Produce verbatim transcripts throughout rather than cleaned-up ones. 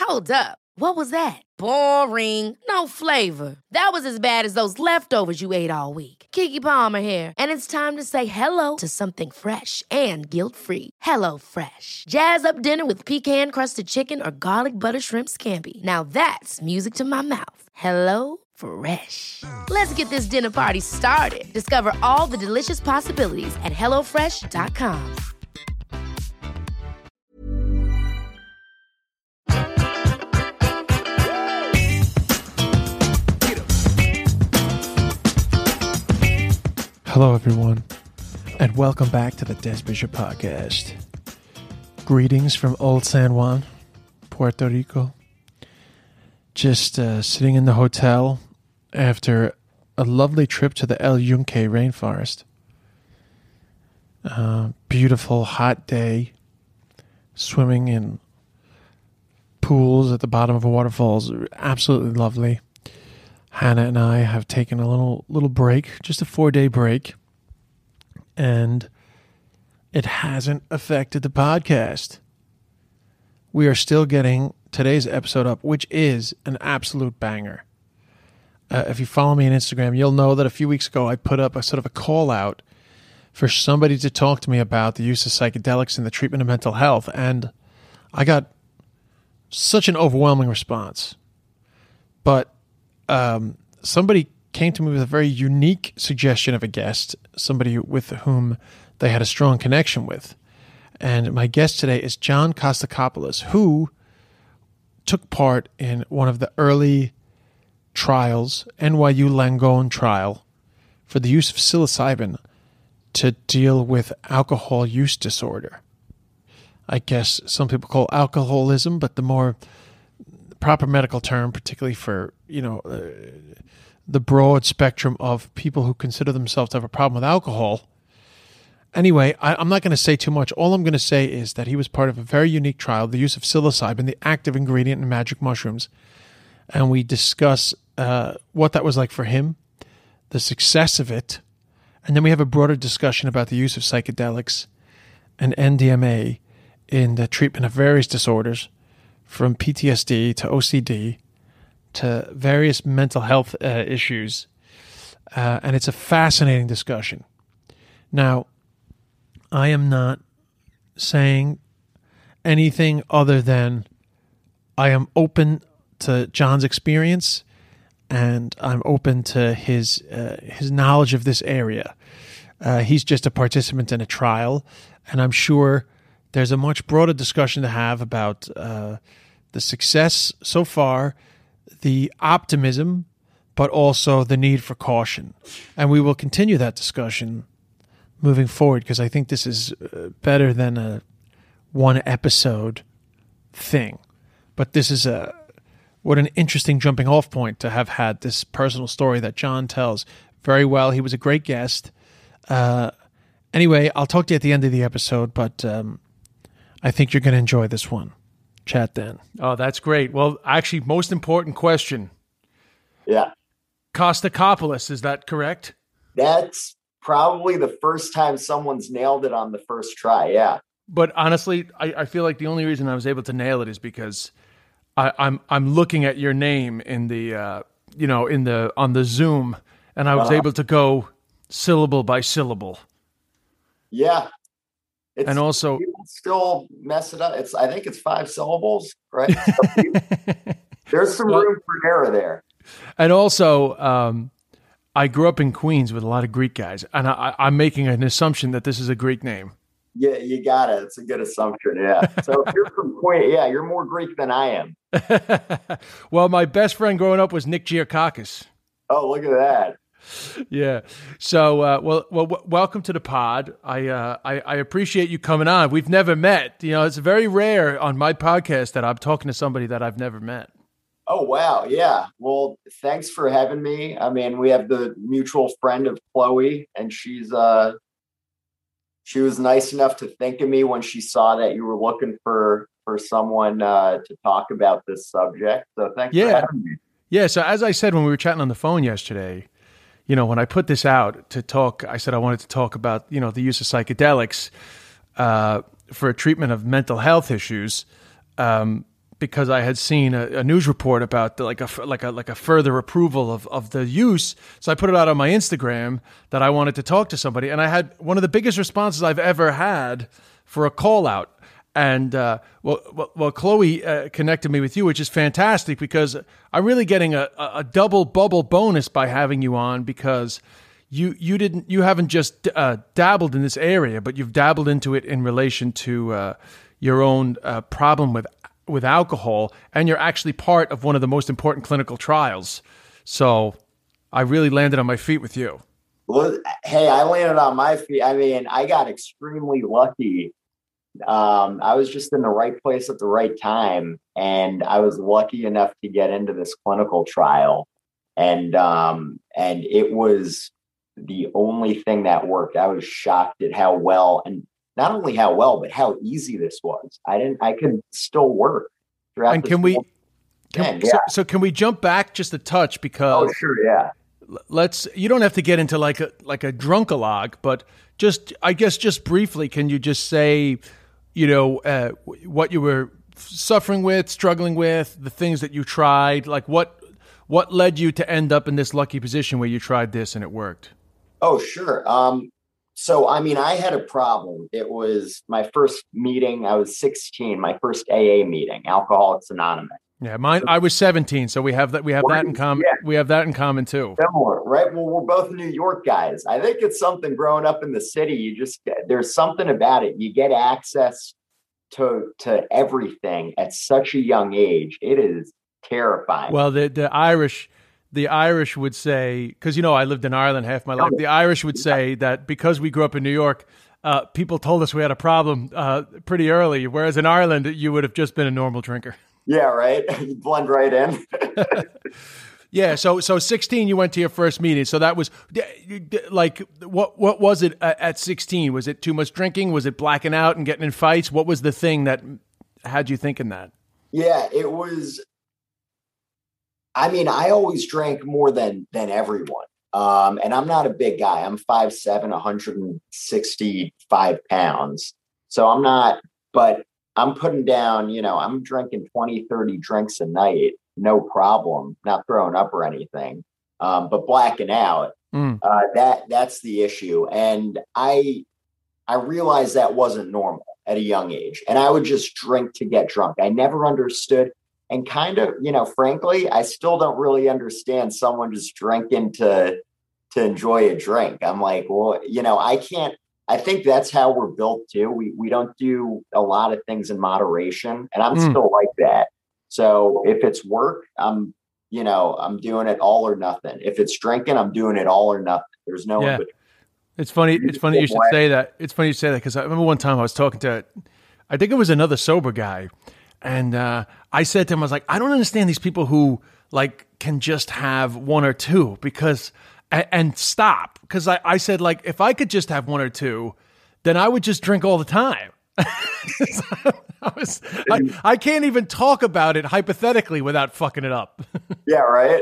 Hold up. What was that? Boring. No flavor. That was as bad as those leftovers you ate all week. Keke Palmer here, and it's time to say hello to something fresh and guilt-free. Hello Fresh. Jazz up dinner with pecan-crusted chicken or garlic butter shrimp scampi. Now that's music to my mouth. Hello Fresh. Let's get this dinner party started. Discover all the delicious possibilities at hello fresh dot com. Hello, everyone, and welcome back to the Des Bishop Podcast. Greetings from Old San Juan, Puerto Rico. Just uh, sitting in the hotel after a lovely trip to the El Yunque rainforest. Uh, beautiful, hot day, swimming in pools at the bottom of waterfalls. Absolutely lovely. Hannah and I have taken a little little break, just a four-day break, and it hasn't affected the podcast. We are still getting today's episode up, which is an absolute banger. Uh, if you follow me on Instagram, you'll know that a few weeks ago I put up a sort of a call out for somebody to talk to me about the use of psychedelics in the treatment of mental health, and I got such an overwhelming response. But Um, somebody came to me with a very unique suggestion of a guest, somebody with whom they had a strong connection with. And my guest today is John Kostakopoulos, who took part in one of the early trials, N Y U Langone trial, for the use of psilocybin to deal with alcohol use disorder. I guess some people call alcoholism, but the more proper medical term, particularly for, you know, uh, the broad spectrum of people who consider themselves to have a problem with alcohol. Anyway, I, I'm not going to say too much. All I'm going to say is that he was part of a very unique trial, the use of psilocybin, the active ingredient in magic mushrooms. And we discuss uh, what that was like for him, the success of it, and then we have a broader discussion about the use of psychedelics and M D M A in the treatment of various disorders, from P T S D to O C D to various mental health uh, issues. Uh, and it's a fascinating discussion. Now, I am not saying anything other than I am open to John's experience, and I'm open to his uh, his knowledge of this area. Uh, he's just a participant in a trial, and I'm sure there's a much broader discussion to have about uh, the success so far, the optimism, but also the need for caution. And we will continue that discussion moving forward, because I think this is better than a one episode thing. But this is a what an interesting jumping off point to have had this personal story that John tells very well. He was a great guest. Uh, anyway, I'll talk to you at the end of the episode, but um, I think you're going to enjoy this one. Chat then. Oh, that's great. Well, actually, most important question. Yeah. Kostakopoulos, is that correct? That's probably the first time someone's nailed it on the first try. Yeah. But honestly, I, I feel like the only reason I was able to nail it is because I, I'm I'm looking at your name in the uh, you know in the on the Zoom, and I was uh-huh. able to go syllable by syllable. Yeah. It's, and also, people still mess it up. It's I think it's five syllables, right? So you, there's some well, room for error there. And also, um, I grew up in Queens with a lot of Greek guys, and I, I'm making an assumption that this is a Greek name. Yeah, you got it. It's a good assumption. Yeah. So if you're from Queens, yeah, you're more Greek than I am. Well, my best friend growing up was Nick Giakakis. Oh, look at that. Yeah. So, uh, well, well, w- welcome to the pod. I, uh, I, I appreciate you coming on. We've never met. You know, it's very rare on my podcast that I'm talking to somebody that I've never met. Oh, wow. Yeah. Well, thanks for having me. I mean, we have the mutual friend of Chloe, and she's, uh, she was nice enough to think of me when she saw that you were looking for, for someone, uh, to talk about this subject. So thanks yeah. for having me. Yeah. So as I said, when we were chatting on the phone yesterday, you know, when I put this out to talk, I said I wanted to talk about, you know, the use of psychedelics uh, for a treatment of mental health issues. Um, because I had seen a, a news report about the, like a like a like a further approval of, of the use. So I put it out on my Instagram that I wanted to talk to somebody, and I had one of the biggest responses I've ever had for a call out. And uh, well, well, well, Chloe uh, connected me with you, which is fantastic because I'm really getting a, a double bubble bonus by having you on, because you you didn't you haven't just uh, dabbled in this area, but you've dabbled into it in relation to uh, your own uh, problem with with alcohol, and you're actually part of one of the most important clinical trials. So I really landed on my feet with you. Well, hey, I landed on my feet. I mean, I got extremely lucky. Um, I was just in the right place at the right time, and I was lucky enough to get into this clinical trial. And um, and it was the only thing that worked. I was shocked at how well, and not only how well, but how easy this was. I didn't, I could still work. And can we, can, yeah. so, so can we jump back just a touch, because oh, sure. Yeah. Let's, you don't have to get into like a, like a drunkalog, but just, I guess just briefly, can you just say, you know, uh, what you were suffering with, struggling with, the things that you tried, like what, what led you to end up in this lucky position where you tried this and it worked? Oh, sure. Um, So, I mean, I had a problem. It was my first meeting. I was sixteen, my first A A meeting, Alcoholics Anonymous. Yeah, mine, I was seventeen. So we have that, we have that in common. Yeah. We have that in common too. Similar, right? Well, we're both New York guys. I think it's something growing up in the city. You just, there's something about it. You get access to, to everything at such a young age. It is terrifying. Well, the, the Irish, The Irish would say, because, you know, I lived in Ireland half my life. The Irish would say that because we grew up in New York, uh, people told us we had a problem uh, pretty early, whereas in Ireland, you would have just been a normal drinker. Yeah, right. You blend right in. Yeah. So, so sixteen, you went to your first meeting. So that was like, what, what was it at sixteen? Was it too much drinking? Was it blacking out and getting in fights? What was the thing that had you thinking that? Yeah, it was. I mean, I always drank more than than everyone. Um, and I'm not a big guy. I'm five seven, one hundred sixty-five pounds. So I'm not, but I'm putting down, you know, I'm drinking twenty, thirty drinks a night. No problem. Not throwing up or anything. Um, but blacking out, mm. uh, that that's the issue. And I I realized that wasn't normal at a young age. And I would just drink to get drunk. I never understood. And kind of, you know, frankly, I still don't really understand someone just drinking to to enjoy a drink. I'm like, well, you know, I can't. I think that's how we're built too. We we don't do a lot of things in moderation, and I'm mm. still like that. So if it's work, I'm, you know, I'm doing it all or nothing. If it's drinking, I'm doing it all or nothing. There's no. Yeah. It's funny. It's funny you should say that. It's funny you say that, because I remember one time I was talking to, I think it was another sober guy. And uh, I said to him, I was like, I don't understand these people who like can just have one or two because and, and stop. Because I, I said, like, if I could just have one or two, then I would just drink all the time. So I, was, I, I can't even talk about it hypothetically without fucking it up. Yeah, right.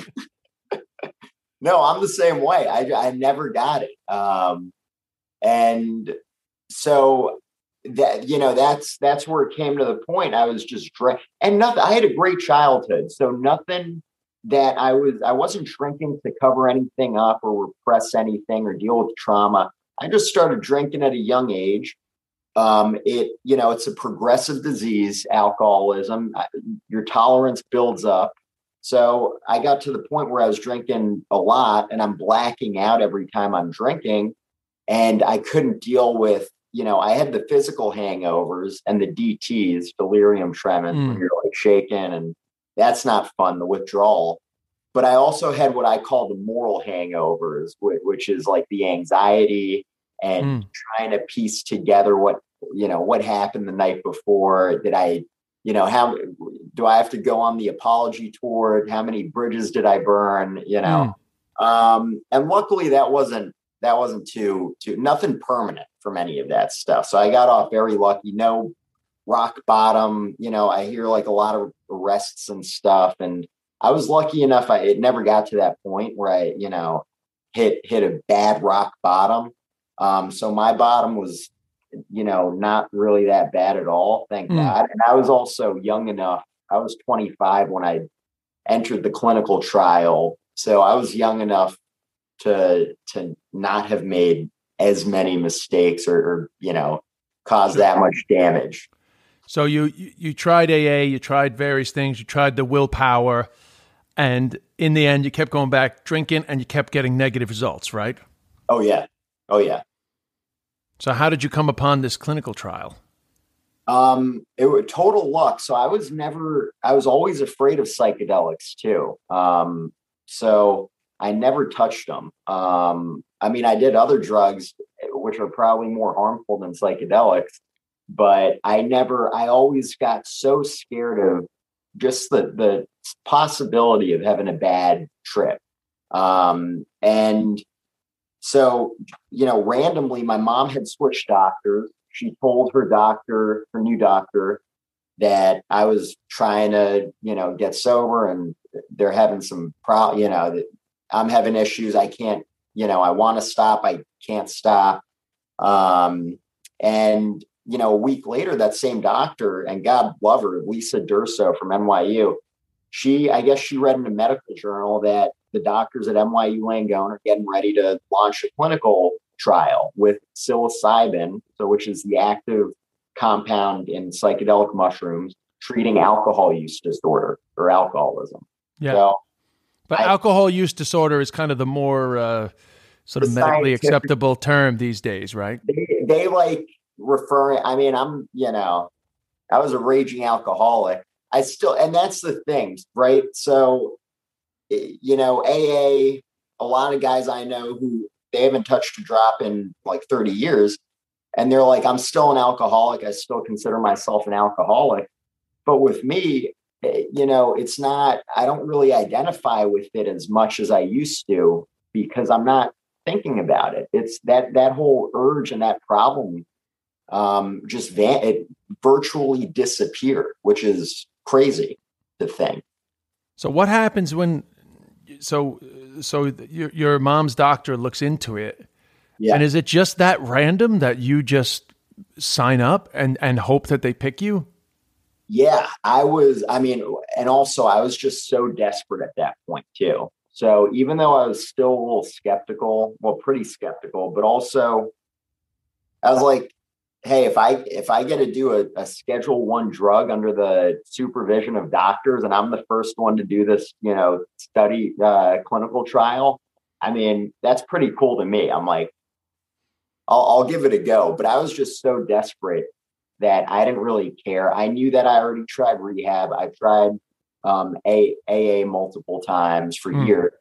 No, I'm the same way. I, I never got it. Um, and so that, you know, that's, that's where it came to the point. I was just drinking, and nothing, I had a great childhood. So nothing that I was, I wasn't drinking to cover anything up or repress anything or deal with trauma. I just started drinking at a young age. Um, it, you know, it's a progressive disease, alcoholism. Your tolerance builds up. So I got to the point where I was drinking a lot and I'm blacking out every time I'm drinking. And I couldn't deal with, you know, I had the physical hangovers and the D Ts, delirium tremens, mm. when you're like shaking, and that's not fun, the withdrawal. But I also had what I call the moral hangovers, which, which is like the anxiety and mm. trying to piece together what, you know, what happened the night before. Did I, you know, how do I have to go on the apology tour? How many bridges did I burn? You know, mm. um, and luckily that wasn't, that wasn't too, too, nothing permanent from any of that stuff. So I got off very lucky. No rock bottom. You know, I hear like a lot of arrests and stuff, and I was lucky enough. I, it never got to that point where I, you know, hit, hit a bad rock bottom. Um, so my bottom was, you know, not really that bad at all, thank Mm. God. And I was also young enough. I was twenty-five when I entered the clinical trial. So I was young enough to to not have made as many mistakes or, or you know, cause that much damage. So you, you you tried A A, you tried various things, you tried the willpower, and in the end, you kept going back drinking, and you kept getting negative results, right? Oh yeah, oh yeah. So how did you come upon this clinical trial? Um, it was total luck. So I was never, I was always afraid of psychedelics too. Um, so I never touched them. Um, I mean, I did other drugs, which are probably more harmful than psychedelics, but I never, I always got so scared of just the, the possibility of having a bad trip. Um, and so, you know, randomly, my mom had switched doctors. She told her doctor, her new doctor, that I was trying to, you know, get sober and they're having some pro, you know, that I'm having issues. I can't, you know, I want to stop. I can't stop. Um, and, you know, a week later, that same doctor, and God love her, Lisa Durso from N Y U, she, I guess she read in a medical journal that the doctors at N Y U Langone are getting ready to launch a clinical trial with psilocybin, so which is the active compound in psychedelic mushrooms treating alcohol use disorder or alcoholism. Yeah. So, but I, alcohol use disorder is kind of the more uh, sort of medically acceptable term these days, right? They, they like referring, I mean, I'm, you know, I was a raging alcoholic. I still, and that's the thing, right? So, you know, A A, a lot of guys I know who they haven't touched a drop in like thirty years. And they're like, I'm still an alcoholic. I still consider myself an alcoholic. But with me, you know, it's not, I don't really identify with it as much as I used to because I'm not thinking about it. It's that, that whole urge and that problem um, just van- it virtually disappeared, which is crazy to think. So what happens when, so, so your, your mom's doctor looks into it. Yeah. And is it just that random that you just sign up and, and hope that they pick you? Yeah, I was, I mean, and also I was just so desperate at that point too. So even though I was still a little skeptical, well, pretty skeptical, but also I was like, hey, if I, if I get to do a, a schedule one drug under the supervision of doctors and I'm the first one to do this, you know, study, uh, clinical trial, I mean, that's pretty cool to me. I'm like, I'll, I'll give it a go. But I was just so desperate that I didn't really care. I knew that I already tried rehab. I tried um, A A multiple times for Mm. years.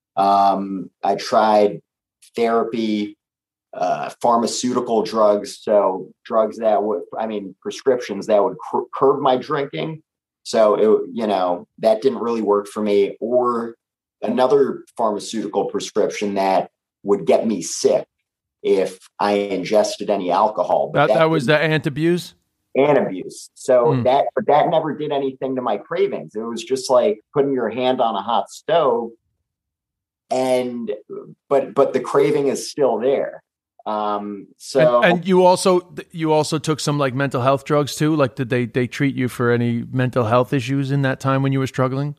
Um, I tried therapy, uh, pharmaceutical drugs. So drugs that would, I mean, prescriptions that would cur- curb my drinking. So, it, you know, that didn't really work for me. Or another pharmaceutical prescription that would get me sick if I ingested any alcohol. That But that, that was the Antabuse? Antabuse. So Mm. that, but that never did anything to my cravings. It was just like putting your hand on a hot stove and, but, but the craving is still there. Um, so. And, and you also, you also took some like mental health drugs too? Like did they, they treat you for any mental health issues in that time when you were struggling?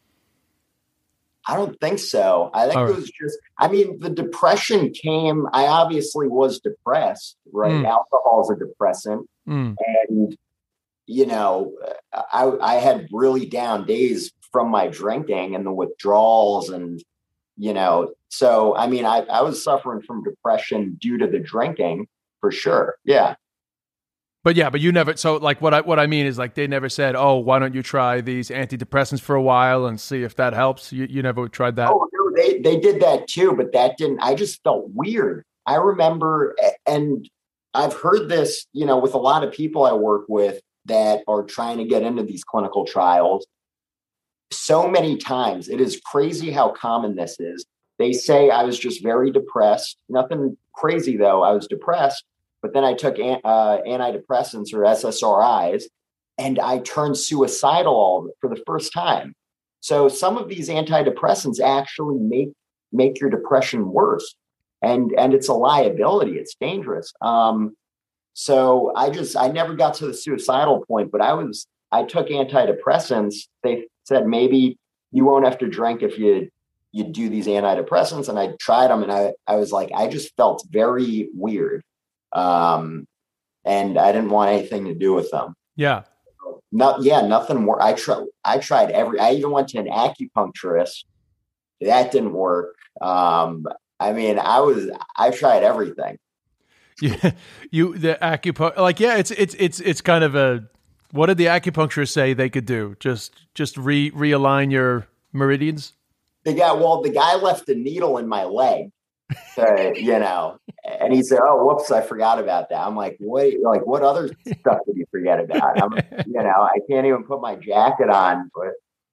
I don't think so. I think All it right. was just, I mean, the depression came, I obviously was depressed, right? Mm. Alcohol is a depressant. Mm. And, you know, I, I had really down days from my drinking and the withdrawals and, you know, so, I mean, I, I was suffering from depression due to the drinking for sure. Yeah. But yeah, but you never, so like what I, what I mean is like, they never said, oh, why don't you try these antidepressants for a while and see if that helps? You, you never tried that? Oh, no, they, they did that too, but that didn't, I just felt weird. I remember, and I've heard this, you know, with a lot of people I work with that are trying to get into these clinical trials. So many times, it is crazy how common this is. They say I was just very depressed. Nothing crazy though. I was depressed, but then I took an, uh, antidepressants or S S R Is and I turned suicidal all for the first time. So some of these antidepressants actually make, make your depression worse. And, and it's a liability. It's dangerous. Um, so I just, I never got to the suicidal point, but I was, I took antidepressants. They said, maybe you won't have to drink if you, you do these antidepressants. And I tried them and I, I was like, I just felt very weird. Um, and I didn't want anything to do with them. Yeah. Not, yeah, nothing more. I tried, I tried every, I even went to an acupuncturist. That didn't work. Um, I mean, I was, I tried everything. Yeah. You, the acupuncture, like, yeah, it's, it's, it's, it's kind of a, what did the acupuncturist say they could do? Just, just re realign your meridians? The guy, well, the guy left a needle in my leg, to, you know, and he said, "Oh, whoops, I forgot about that." I'm like, "Wait, like, what other stuff did you forget about?" I'm, you know, I can't even put my jacket on, but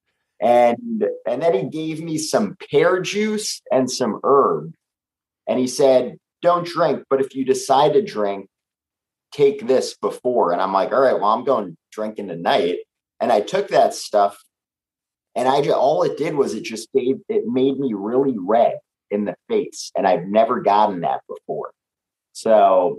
and and then he gave me some pear juice and some herb, and he said, "Don't drink, but if you decide to drink, take this before." And I'm like, "All right, well, I'm going drinking tonight," and I took that stuff. And I just, all it did was it just gave, it made me really red in the face. And I've never gotten that before. So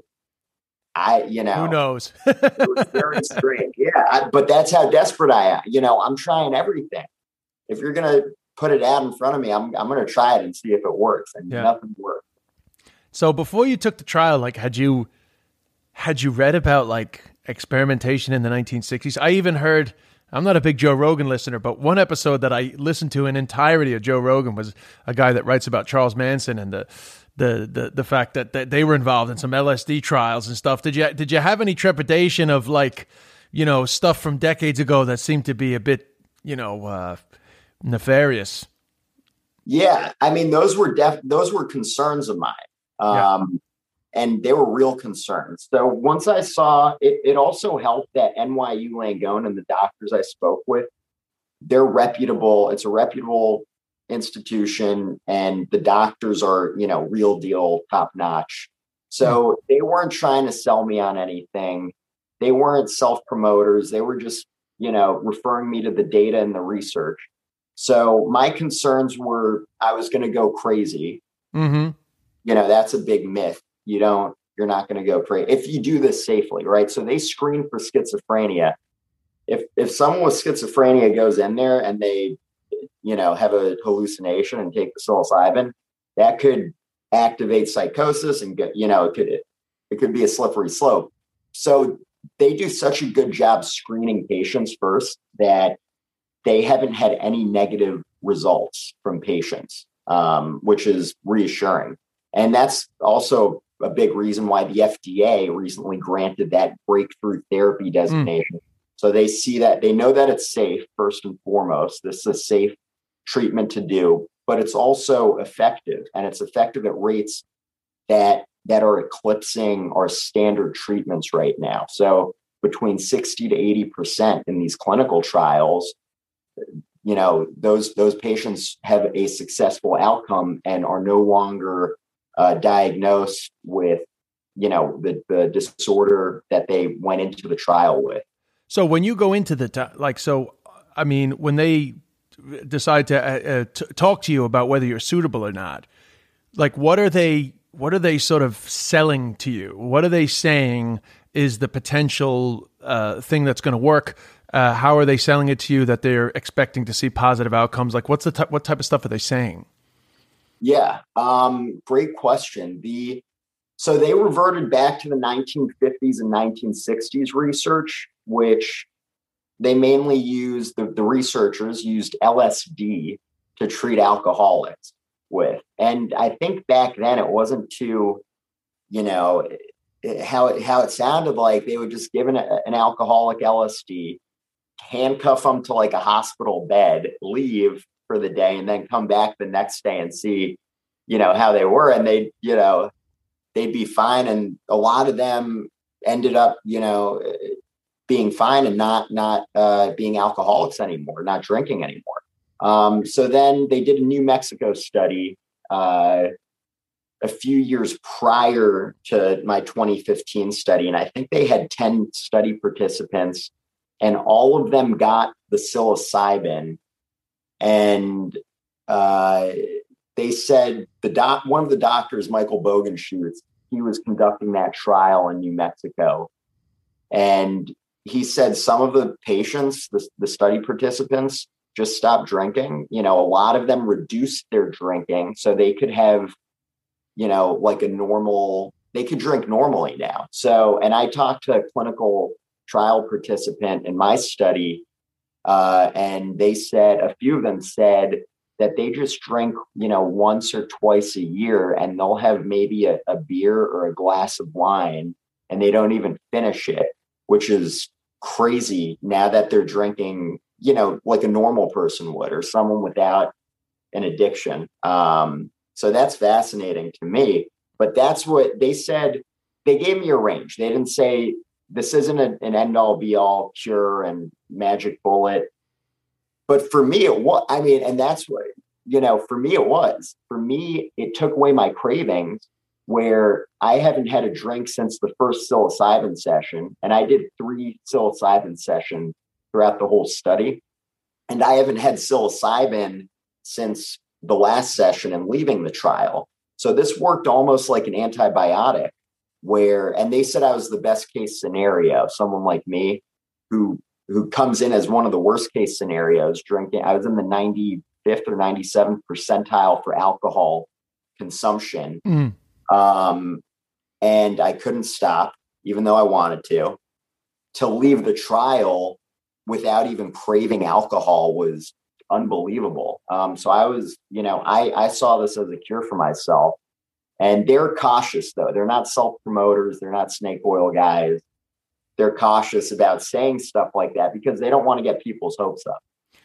I, you know, who knows? It was very strange. Yeah. I, but that's how desperate I am. You know, I'm trying everything. If you're going to put it out in front of me, I'm, I'm going to try it and see if it works. And yeah. Nothing worked. So before you took the trial, like, had you, had you read about like experimentation in the nineteen sixties? I even heard, I'm not a big Joe Rogan listener, but one episode that I listened to in entirety of Joe Rogan was a guy that writes about Charles Manson and the the the, the fact that, that they were involved in some L S D trials and stuff. Did you did you have any trepidation of, like, you know, stuff from decades ago that seemed to be a bit, you know, uh, nefarious? Yeah, I mean, those were def- those were concerns of mine. Um, yeah. And they were real concerns. So once I saw it, it also helped that N Y U Langone and the doctors I spoke with, they're reputable. It's a reputable institution, and the doctors are, you know, real deal, top notch. So they weren't trying to sell me on anything. They weren't self promoters. They were just, you know, referring me to the data and the research. So my concerns were I was going to go crazy. Mm-hmm. You know, that's a big myth. You don't, you're not going to go crazy if you do this safely, right? So they screen for schizophrenia. If if someone with schizophrenia goes in there and they, you know, have a hallucination and take the psilocybin, that could activate psychosis and get, you know, it could it could be a slippery slope. So they do such a good job screening patients first that they haven't had any negative results from patients, um, which is reassuring. And that's also a big reason why the F D A recently granted that breakthrough therapy designation. Mm. So they see that, they know that it's safe, first and foremost. This is a safe treatment to do, but it's also effective, and it's effective at rates that that are eclipsing our standard treatments right now. So between sixty to eighty percent in these clinical trials, you know, those those patients have a successful outcome and are no longer Uh, diagnosed with, you know, the, the disorder that they went into the trial with. So when you go into the, like, so, I mean, when they decide to uh, uh, t- talk to you about whether you're suitable or not, like, what are they, what are they sort of selling to you? What are they saying is the potential uh, thing that's going to work? Uh, how are they selling it to you that they're expecting to see positive outcomes? Like, what's the t- what type of stuff are they saying? Yeah, um, great question. The so they reverted back to the nineteen fifties and nineteen sixties research, which they mainly used, the, the researchers used L S D to treat alcoholics with. And I think back then it wasn't too, you know, it, how, it, how it sounded like they would just give an, an alcoholic L S D, handcuff them to like a hospital bed, leave for the day, and then come back the next day and see, you know, how they were. And they, you know, they'd be fine. And a lot of them ended up, you know, being fine and not, not uh, being alcoholics anymore, not drinking anymore. Um, so then they did a New Mexico study uh, a few years prior to my twenty fifteen study. And I think they had ten study participants, and all of them got the psilocybin. And uh, they said the doc, one of the doctors, Michael Bogenschutz, he was conducting that trial in New Mexico. And he said some of the patients, the, the study participants, just stopped drinking. You know, a lot of them reduced their drinking so they could have, you know, like a normal, they could drink normally now. So, and I talked to a clinical trial participant in my study, uh, and they said, a few of them said that they just drink, you know, once or twice a year, and they'll have maybe a, a beer or a glass of wine, and they don't even finish it, which is crazy now that they're drinking, you know, like a normal person would, or someone without an addiction. Um, so that's fascinating to me. But that's what they said. They gave me a range. They didn't say this isn't a, an end all be all cure and magic bullet. But for me, it was, I mean, and that's what, you know, for me, it was. For me, it took away my cravings, where I haven't had a drink since the first psilocybin session. And I did three psilocybin sessions throughout the whole study. And I haven't had psilocybin since the last session and leaving the trial. So this worked almost like an antibiotic, where, and they said I was the best case scenario, someone like me who who comes in as one of the worst case scenarios drinking. I was in the ninety-fifth or ninety-seventh percentile for alcohol consumption. Mm. Um, and I couldn't stop, even though I wanted to. To leave the trial without even craving alcohol was unbelievable. Um, so I was, you know, I, I saw this as a cure for myself. And they're cautious, though. They're not self-promoters. They're not snake oil guys. They're cautious about saying stuff like that because they don't want to get people's hopes up.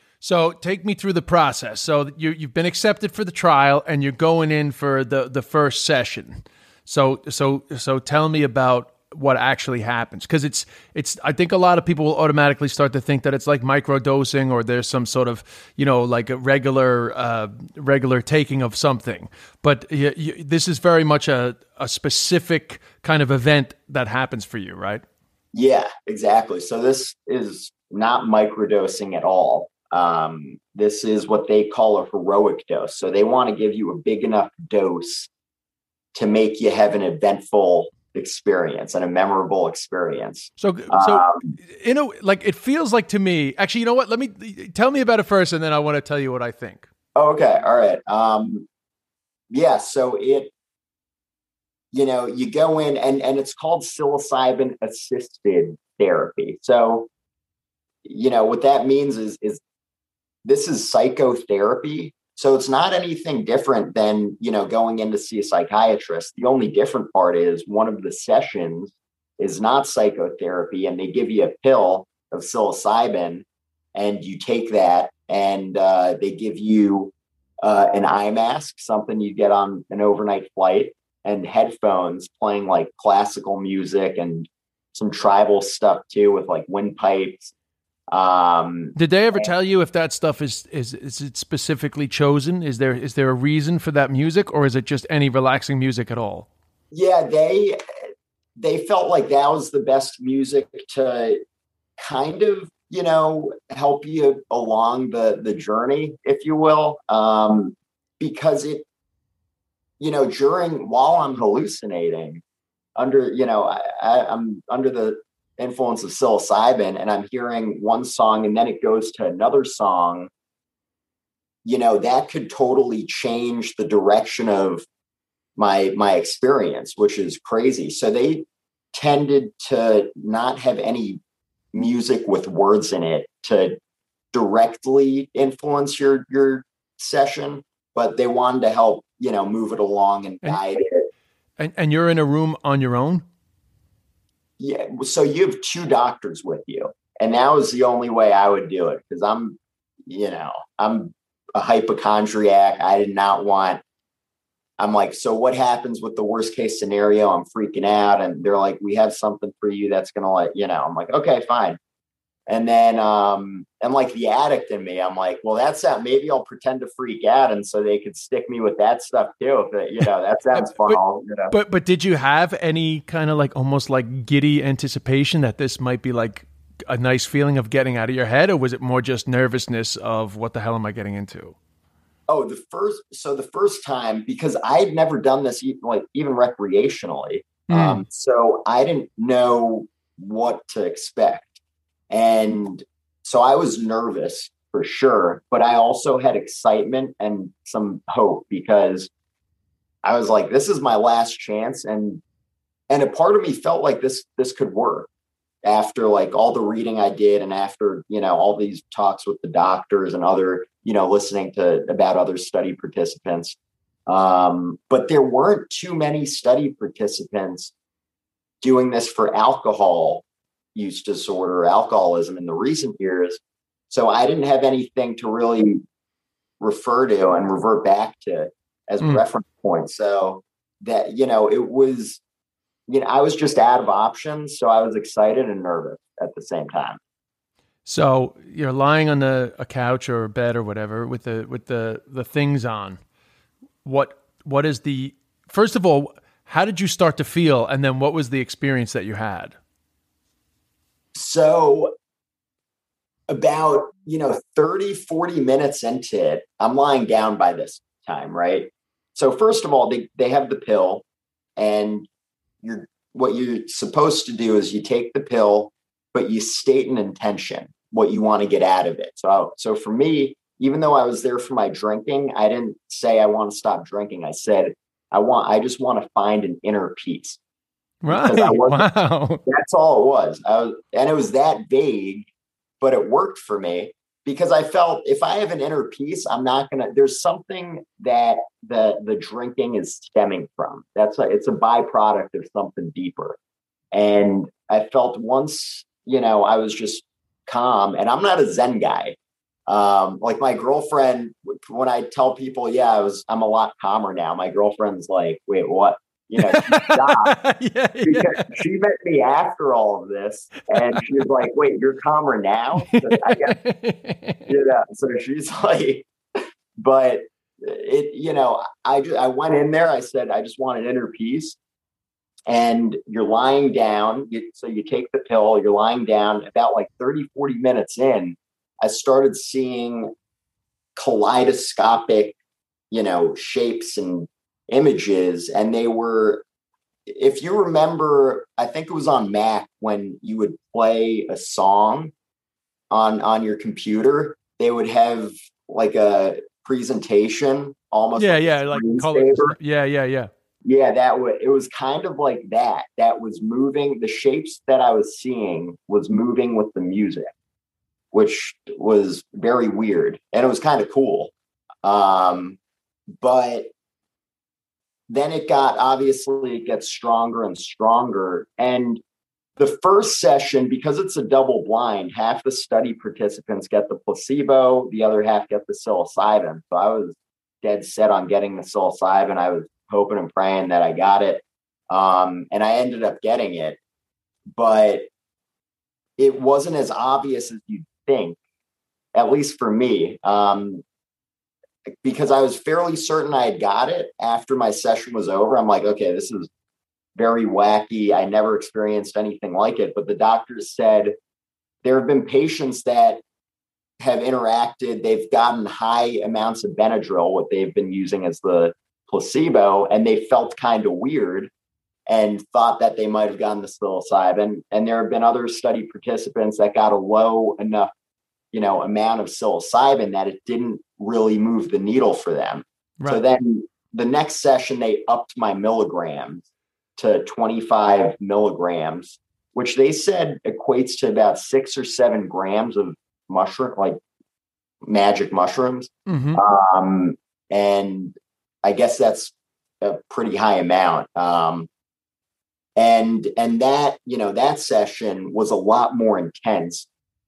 So take me through the process. So you, you've been accepted for the trial and you're going in for the, the first session. So, so, so tell me about what actually happens. Cause it's, it's, I think a lot of people will automatically start to think that it's like microdosing or there's some sort of, you know, like a regular, uh, regular taking of something. But you, you, this is very much a, a specific kind of event that happens for you, right? Yeah, exactly. So this is not microdosing at all. Um, this is what they call a heroic dose. So they want to give you a big enough dose to make you have an eventful experience and a memorable experience. So, so um, you know, like it feels like to me, actually, you know what, let me tell me about it first. And then I want to tell you what I think. Okay. All right. Um, yeah. So it, you know, you go in and, and it's called psilocybin assisted therapy. So, you know, what that means is, is this is psychotherapy. So it's not anything different than, you know, going in to see a psychiatrist. The only different part is one of the sessions is not psychotherapy, and they give you a pill of psilocybin and you take that, and uh, they give you uh, an eye mask, something you get on an overnight flight, and headphones playing like classical music and some tribal stuff too, with like windpipes. Um, Did they ever tell you if that stuff is, is, is it specifically chosen? Is there, is there a reason for that music, or is it just any relaxing music at all? Yeah, they, they felt like that was the best music to kind of, you know, help you along the, the journey, if you will. Um, because it, you know, during, while I'm hallucinating under, you know, I, I, I'm under the influence of psilocybin and I'm hearing one song and then it goes to another song, you know, that could totally change the direction of my, my experience, which is crazy. So they tended to not have any music with words in it to directly influence your, your session, but they wanted to help, you know, move it along and guide and, it. And, and you're in a room on your own? Yeah. So you have two doctors with you, and that was the only way I would do it. Cause I'm, you know, I'm a hypochondriac. I did not want, I'm like, so what happens with the worst case scenario? I'm freaking out. And they're like, we have something for you that's going to let, you know, I'm like, okay, fine. And then, um, and like the addict in me, I'm like, well, that's that. Maybe I'll pretend to freak out, and so they could stick me with that stuff too. If it, you know, that sounds fun. but, you know? but but did you have any kind of like almost like giddy anticipation that this might be like a nice feeling of getting out of your head, or was it more just nervousness of what the hell am I getting into? Oh, the first, so the first time, because I had never done this, even, like even recreationally. Mm. Um, so I didn't know what to expect. And so I was nervous for sure, but I also had excitement and some hope because I was like, this is my last chance. And, and a part of me felt like this, this could work after like all the reading I did. And after, you know, all these talks with the doctors and other, you know, listening to about other study participants. Um, but there weren't too many study participants doing this for alcohol use disorder, alcoholism in the recent years. So I didn't have anything to really refer to and revert back to as Mm. reference point. So that, you know, it was, you know, I was just out of options. So I was excited and nervous at the same time. So you're lying on the, a couch or a bed or whatever with the with the, the things on. What what is the first of all, how did you start to feel? And then what was the experience that you had? So about, you know, thirty, forty minutes into it, I'm lying down by this time, right? So first of all, they, they have the pill, and you're what you're supposed to do is you take the pill, but you state an intention, what you want to get out of it. So, so for me, even though I was there for my drinking, I didn't say I want to stop drinking. I said, I want, I just want to find an inner peace. Right. Wow. That's all it was. I was. And it was that vague, but it worked for me because I felt if I have an inner peace, I'm not going to, there's something that the, the drinking is stemming from. That's a, it's a byproduct of something deeper. And I felt once, you know, I was just calm, and I'm not a Zen guy. Um, like my girlfriend, when I tell people, yeah, I was, I'm a lot calmer now. My girlfriend's like, wait, what? You know, she stopped yeah, because yeah. she met me after all of this, and she was like, wait, you're calmer now? So I guess, you know, so she's like, but it, you know, I, I went in there, I said, I just want an inner peace. And you're lying down. You, so you take the pill, you're lying down. About like thirty, forty minutes in, I started seeing kaleidoscopic, you know, shapes and images. And they were, if you remember, I think it was on Mac when you would play a song on, on your computer, they would have like a presentation almost. Yeah. like Yeah. Like color. Yeah. Yeah. Yeah. Yeah, that was, it was kind of like that. That was moving. The shapes that I was seeing was moving with the music, which was very weird. And it was kind of cool. Um, but then it got, obviously it gets stronger and stronger. And the first session, because it's a double blind, half the study participants get the placebo, the other half get the psilocybin. So I was dead set on getting the psilocybin. I was hoping and praying that I got it. Um, and I ended up getting it, but it wasn't as obvious as you'd think, at least for me, um, because I was fairly certain I had got it after my session was over. I'm like, okay, this is very wacky. I never experienced anything like it. But the doctors said there have been patients that have interacted. They've gotten high amounts of Benadryl, what they've been using as the placebo, and they felt kind of weird and thought that they might have gotten the psilocybin. And there have been other study participants that got a low enough, you know, amount of psilocybin that it didn't really move the needle for them. Right. So then the next session, they upped my milligrams to twenty-five milligrams, which they said equates to about six or seven grams of mushroom, like magic mushrooms. Mm-hmm. Um, and I guess that's a pretty high amount. Um, and, and that, you know, that session was a lot more intense,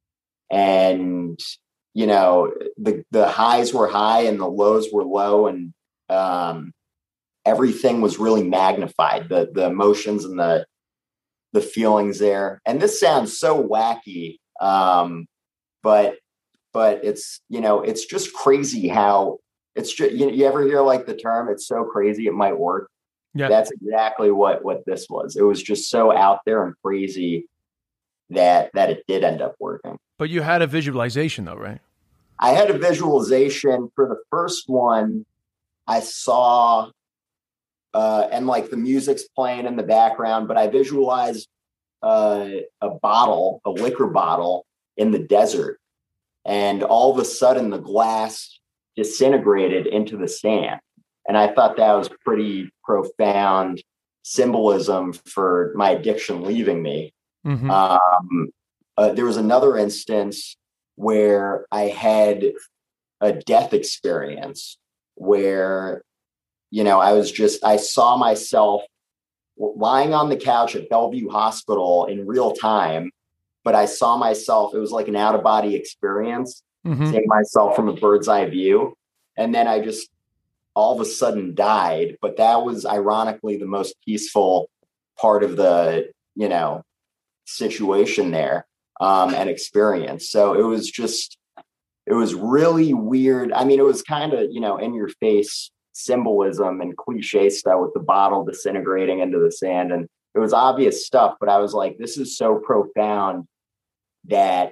and, you know, the, the highs were high and the lows were low, and, um, everything was really magnified, the, the emotions and the, the feelings there. And this sounds so wacky. Um, but, but it's, you know, it's just crazy how, It's just, you, you ever hear like the term, it's so crazy it might work? Yeah. That's exactly what, what this was. It was just so out there and crazy that, that it did end up working. But you had a visualization though, right? I had a visualization for the first one. I saw, uh, and like the music's playing in the background, but I visualized uh, a bottle, a liquor bottle in the desert. And all of a sudden the glass disintegrated into the sand. And I thought that was pretty profound symbolism for my addiction leaving me. Mm-hmm. Um, uh, there was another instance where I had a death experience where, you know, I was just, I saw myself lying on the couch at Bellevue Hospital in real time, but I saw myself, it was like an out of body experience, mm-hmm. seeing myself from a bird's eye view. And then I just all of a sudden died. But that was ironically the most peaceful part of the, you know, situation there um, and experience. So it was just, it was really weird. I mean, it was kind of, you know, in your face symbolism and cliche stuff with the bottle disintegrating into the sand. And it was obvious stuff, but I was like, this is so profound that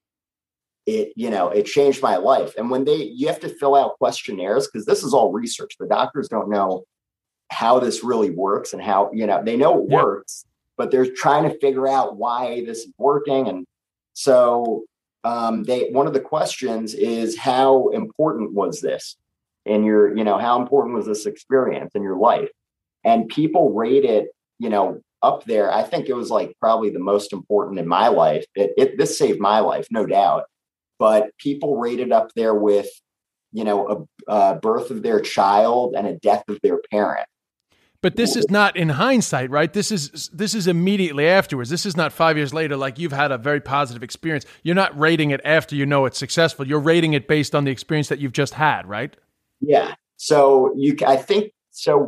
it, you know, it changed my life. And when they, you have to fill out questionnaires, because this is all research. The doctors don't know how this really works and how, you know, they know it yeah. works, but they're trying to figure out why this is working. And so um, they, one of the questions is, how important was this in your, you know, how important was this experience in your life? And people rate it, you know, up there. I think it was like probably the most important in my life. It, it this saved my life, no doubt. But people rated up there with, you know, a, a birth of their child and a death of their parent. But this is not in hindsight, right? This is this is immediately afterwards. This is not five years later, like you've had a very positive experience. You're not rating it after you know it's successful. You're rating it based on the experience that you've just had, right? Yeah. So you, I think, so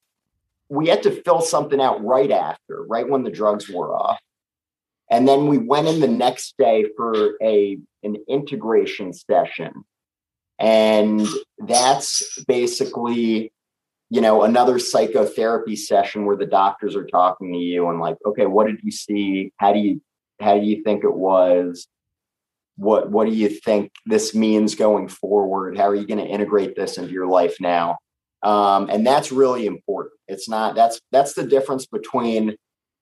we had to fill something out right after, right when the drugs wore off. And then we went in the next day for a an integration session. And that's basically, you know, another psychotherapy session where the doctors are talking to you and like, okay, what did you see? How do you, how do you think it was? What, what do you think this means going forward? How are you going to integrate this into your life now? Um, and that's really important. It's not, that's, that's the difference between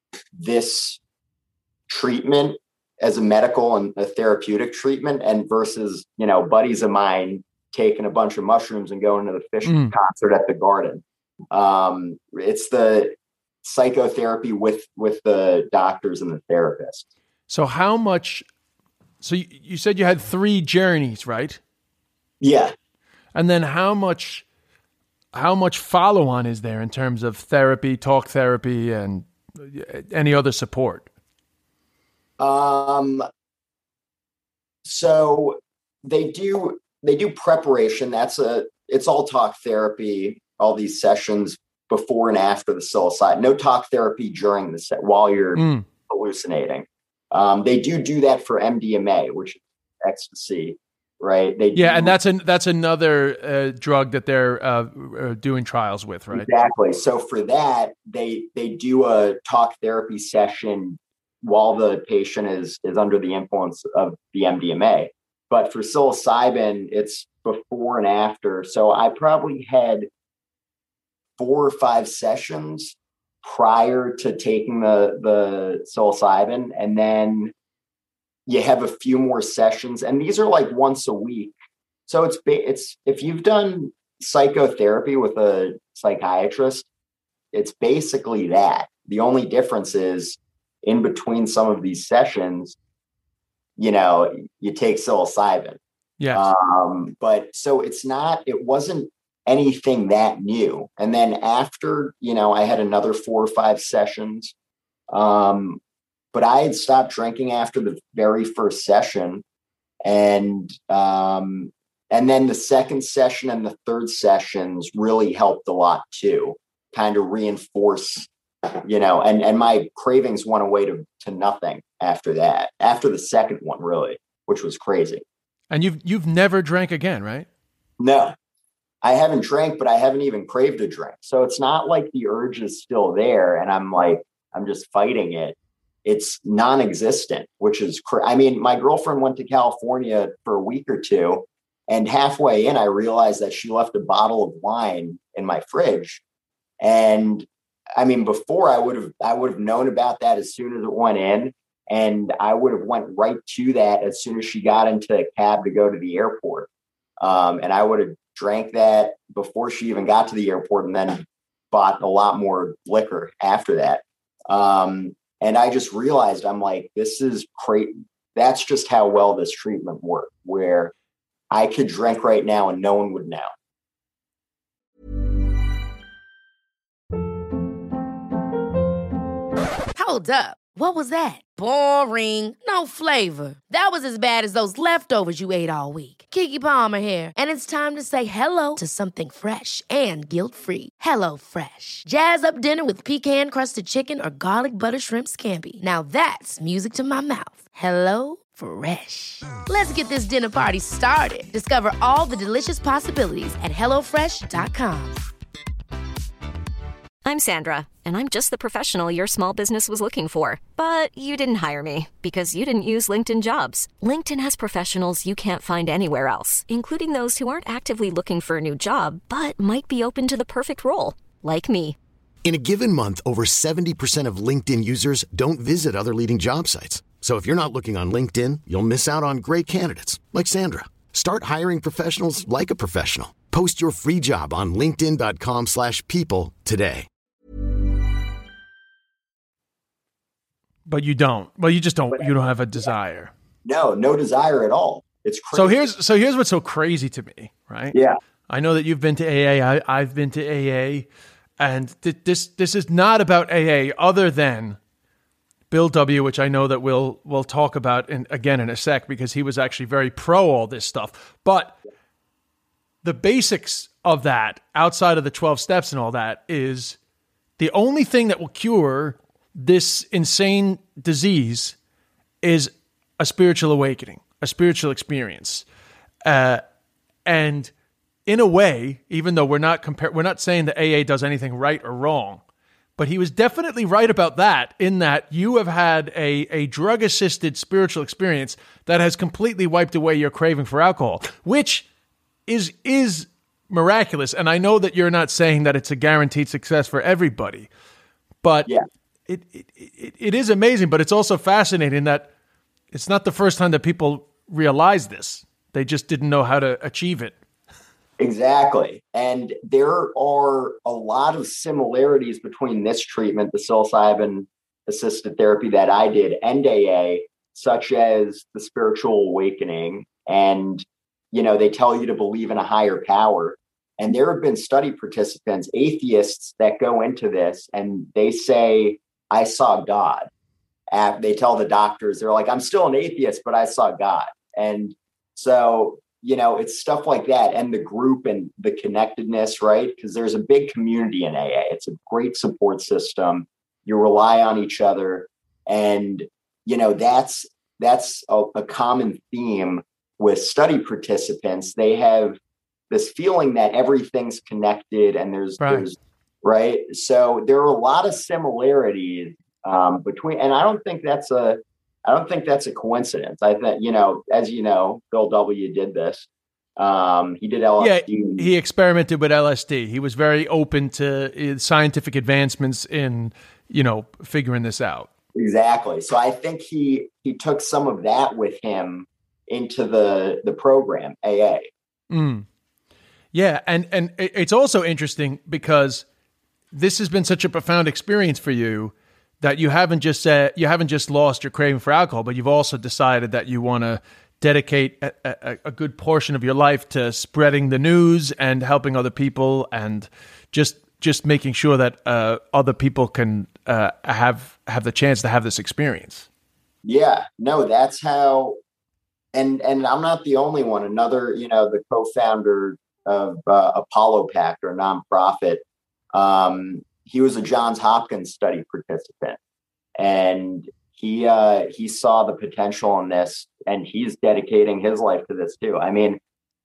this treatment as a medical and a therapeutic treatment and versus, you know, buddies of mine taking a bunch of mushrooms and going to the Fish mm. concert at the Garden. Um, it's the psychotherapy with, with the doctors and the therapists. So how much, so you, you said you had three journeys, right? Yeah. And then how much, how much follow on is there in terms of therapy, talk therapy, and any other support? Um, so they do, they do preparation. That's a, it's all talk therapy, all these sessions before and after the psilocybin. No talk therapy during the set while you're mm. hallucinating. Um, they do do that for M D M A, which is ecstasy, right? They yeah, do, and that's an that's another uh, drug that they're uh, uh, doing trials with, right? Exactly. So for that, they they do a talk therapy session while the patient is is under the influence of the M D M A. But for psilocybin, it's before and after. So I probably had four or five sessions prior to taking the, the psilocybin. And then you have a few more sessions. And these are like once a week. So it's, it's if you've done psychotherapy with a psychiatrist, it's basically that. The only difference is in between some of these sessions, you know, you take psilocybin. Yeah. Um, but so it's not, it wasn't anything that new. And then after, you know, I had another four or five sessions. Um, but I had stopped drinking after the very first session. And, um, and then the second session and the third sessions really helped a lot too, kind of reinforce, you know, and, and my cravings went away to, to nothing after that, after the second one, really, which was crazy. And you've, you've never drank again, right? No, I haven't drank, but I haven't even craved a drink. So it's not like the urge is still there and I'm like, I'm just fighting it. It's non-existent, which is, cr- I mean, my girlfriend went to California for a week or two And halfway in, I realized that she left a bottle of wine in my fridge. And I mean, before I would have, I would have known about that as soon as it went in. And I would have went right to that as soon as she got into a cab to go to the airport. Um, and I would have drank that before she even got to the airport, and then bought a lot more liquor after that. Um, and I just realized, I'm like, this is crazy. That's just how well this treatment worked, where I could drink right now and no one would know. Hold up. What was that? Boring. No flavor. That was as bad as those leftovers you ate all week. Keke Palmer here, and it's time to say hello to something fresh and guilt-free. Hello Fresh. Jazz up dinner with pecan-crusted chicken or garlic butter shrimp scampi. Now that's music to my mouth. Hello Fresh. Let's get this dinner party started. Discover all the delicious possibilities at hello fresh dot com. I'm Sandra, and I'm just the professional your small business was looking for. But you didn't hire me because you didn't use LinkedIn Jobs. LinkedIn has professionals you can't find anywhere else, including those who aren't actively looking for a new job, but might be open to the perfect role, like me. In a given month, over seventy percent of LinkedIn users don't visit other leading job sites. So if you're not looking on LinkedIn, you'll miss out on great candidates like Sandra. Start hiring professionals like a professional. Post your free job on linkedin dot com slash people today. But you don't. Well, you just don't. You don't have a desire. No, no desire at all. It's crazy. So here's so here's what's so crazy to me, right? Yeah. I know that you've been to A A. I, I've been to A A, and th- this this is not about A A other than Bill W., which I know that we'll we'll talk about in, again in a sec, because he was actually very pro all this stuff. But the basics of that, outside of the twelve steps and all that, is the only thing that will cure this insane disease is a spiritual awakening, a spiritual experience. Uh, and in a way, even though we're not compar- we're not saying that A A does anything right or wrong, but he was definitely right about that, in that you have had a, a drug-assisted spiritual experience that has completely wiped away your craving for alcohol, which is is miraculous. And I know that you're not saying that it's a guaranteed success for everybody, but yeah. It, it it it is amazing, but it's also fascinating that it's not the first time that people realize this. They just didn't know how to achieve it. Exactly. And there are a lot of similarities between this treatment, the psilocybin assisted therapy that I did, and A A, such as the spiritual awakening. And, you know, they tell you to believe in a higher power. And there have been study participants, atheists, that go into this and they say, I saw God. And they tell the doctors, they're like, I'm still an atheist, but I saw God. And so, you know, it's stuff like that, and the group and the connectedness, right? Because there's a big community in A A. It's a great support system. You rely on each other. And, you know, that's that's a, a common theme with study participants. They have this feeling that everything's connected, and there's, right. there's right. So there are a lot of similarities um, between, and I don't think that's a, I don't think that's a coincidence. I think, you know, as you know, Bill W. did this. Um, he did L S D. Yeah, he experimented with L S D. He was very open to scientific advancements in, you know, figuring this out. Exactly. So I think he he took some of that with him into the the program, A A. Mm. Yeah, and and it's also interesting because this has been such a profound experience for you that you haven't just said, you haven't just lost your craving for alcohol, but you've also decided that you want to dedicate a, a, a good portion of your life to spreading the news and helping other people, and just just making sure that uh, other people can uh, have have the chance to have this experience. Yeah, no, that's how. And and I'm not the only one. Another, you know, the co-founder of uh, Apollo Pact, or nonprofit. Um, he was a Johns Hopkins study participant, and he uh, he saw the potential in this, and he's dedicating his life to this too. I mean,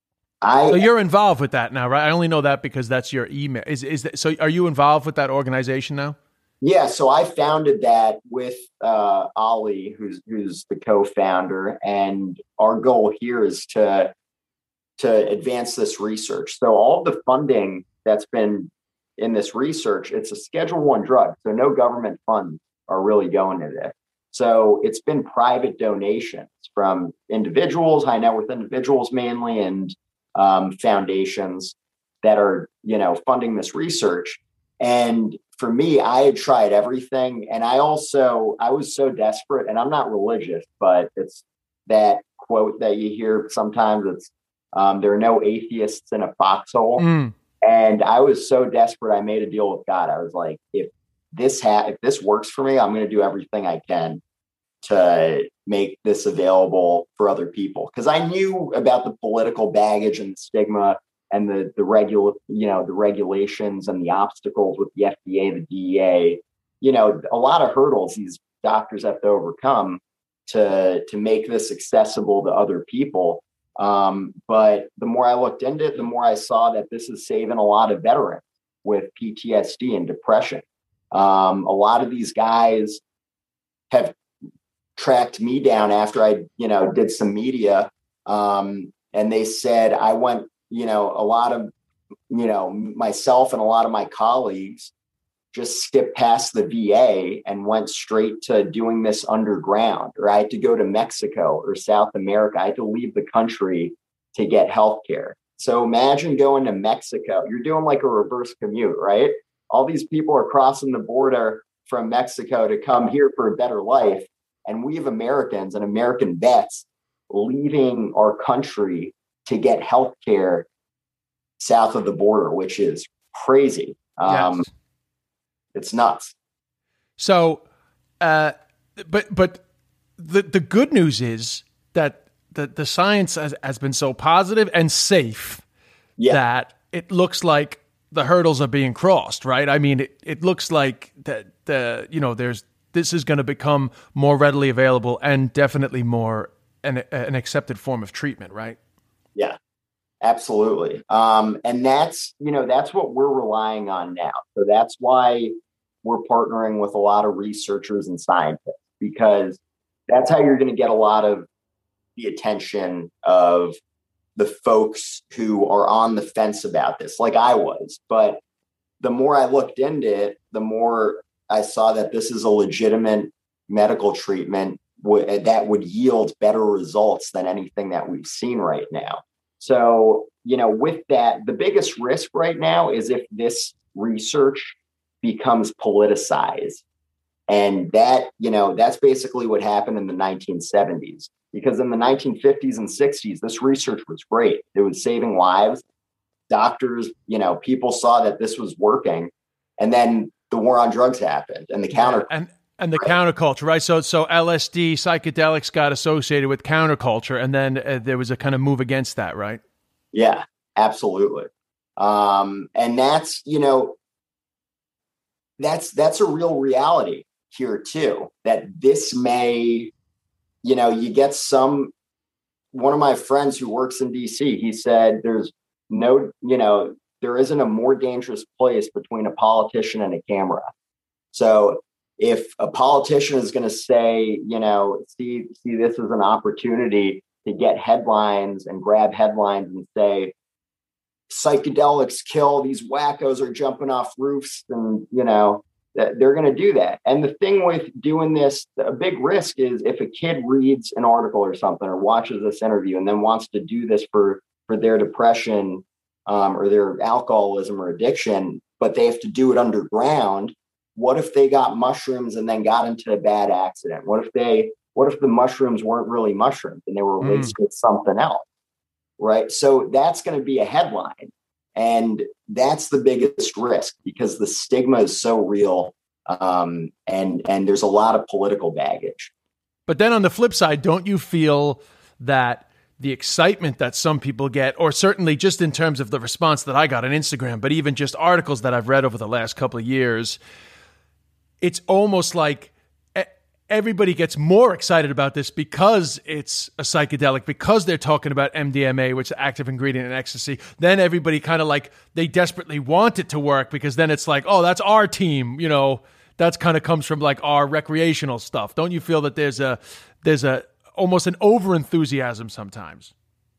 I so you're involved with that now, right? I only know that because that's your email. Is is that, so? Are you involved with that organization now? Yeah, so I founded that with uh, Ollie, who's who's the co-founder, and our goal here is to to advance this research. So all of the funding that's been in this research, it's a Schedule One drug, so no government funds are really going to this. So it's been private donations from individuals, high net worth individuals mainly, and um, foundations that are, you know, funding this research. And for me, I had tried everything. And I also, I was so desperate, and I'm not religious, but it's that quote that you hear sometimes. It's, um, there are no atheists in a foxhole. Mm. And I was so desperate, I made a deal with God. I was like, if this ha- if this works for me, I'm going to do everything I can to make this available for other people. Because I knew about the political baggage and the stigma and the the regular, you know, the regulations and the obstacles with the F D A, the D E A, you know, a lot of hurdles these doctors have to overcome to to make this accessible to other people. Um, but the more I looked into it, the more I saw that this is saving a lot of veterans with P T S D and depression. Um, a lot of these guys have tracked me down after I, you know, did some media. Um, and they said, I went, you know, a lot of, you know, myself and a lot of my colleagues just skipped past the V A and went straight to doing this underground, or I had to go to Mexico or South America. I had to leave the country to get healthcare. So imagine going to Mexico. You're doing like a reverse commute, right? All these people are crossing the border from Mexico to come here for a better life. And we have Americans and American vets leaving our country to get healthcare south of the border, which is crazy. Um, yes. It's nuts. So, uh, but but the the good news is that the, the science has, has been so positive and safe yeah. that it looks like the hurdles are being crossed, right? I mean, it, it looks like that the you know there's this is going to become more readily available and definitely more an an accepted form of treatment, right? Yeah. Absolutely. Um, and that's, you know, that's what we're relying on now. So that's why we're partnering with a lot of researchers and scientists, because that's how you're going to get a lot of the attention of the folks who are on the fence about this, like I was. But the more I looked into it, the more I saw that this is a legitimate medical treatment w- that would yield better results than anything that we've seen right now. So, you know, with that, the biggest risk right now is if this research becomes politicized. And that, you know, that's basically what happened in the nineteen seventies, because in the nineteen fifties and sixties, this research was great. It was saving lives. Doctors, you know, people saw that this was working. And then the war on drugs happened and the counter. Yeah, and And the counterculture, right? So, so L S D, psychedelics got associated with counterculture, and then uh, there was a kind of move against that, right? Yeah, absolutely. Um, and that's, you know, that's that's a real reality here too. That this may, you know, you get some. One of my friends who works in D C, he said, "There's no, you know, there isn't a more dangerous place between a politician and a camera." So if a politician is going to say, you know, see, see this as an opportunity to get headlines and grab headlines and say, psychedelics kill, these wackos are jumping off roofs, and, you know, they're going to do that. And the thing with doing this, a big risk is if a kid reads an article or something or watches this interview and then wants to do this for, for their depression um, or their alcoholism or addiction, but they have to do it underground. What if they got mushrooms and then got into a bad accident? What if they, what if the mushrooms weren't really mushrooms and they were laced mm. with something else? Right. So that's going to be a headline. And that's the biggest risk because the stigma is so real. Um, and, and there's a lot of political baggage. But then on the flip side, don't you feel that the excitement that some people get, or certainly just in terms of the response that I got on Instagram, but even just articles that I've read over the last couple of years, it's almost like everybody gets more excited about this because it's a psychedelic, because they're talking about M D M A, which is the active ingredient in ecstasy. Then everybody kind of like, they desperately want it to work because then it's like, oh, that's our team. You know, that's kind of comes from like our recreational stuff. Don't you feel that there's a, there's a, almost an over enthusiasm sometimes?